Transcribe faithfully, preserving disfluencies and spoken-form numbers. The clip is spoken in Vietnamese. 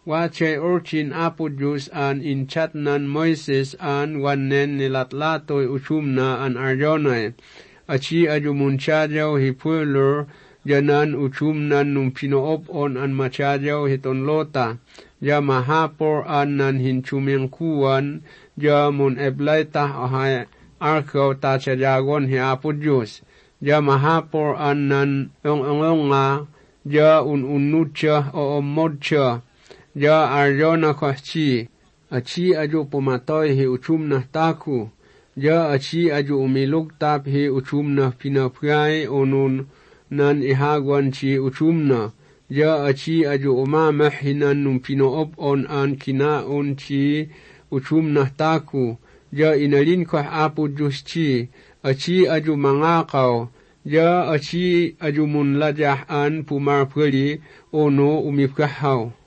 Wache urchin Apo Diyos an inchat nan Moises an wanen nilatlatoy uchumna an Arjonay. Achi ajumunchadyaw hipulur janan uchumnan nung pinoop-on an machadyaw hitonlota. Ja mahapor an nan hinchumyangkuan ja mun eblaita ahay arkaw tachadyagon hi Apo Diyos. Ja mahapor an nan ong-ong-onga ja un-unutcha o omodcha. Ja Arjona kwachi, achi aju pumatoy hi uchumna taku, ja achi aju umilugtap hi uchumna pinapray onun nan ihagwan chi uchumna, ja achi aju umamah hinan nung pinoop on an kinaon chi uchumna taku, ja inalin kwa Apo Diyos chi, achi aju mangakaw, ja achi aju munlajah an pumarpuli ono umipkahaw.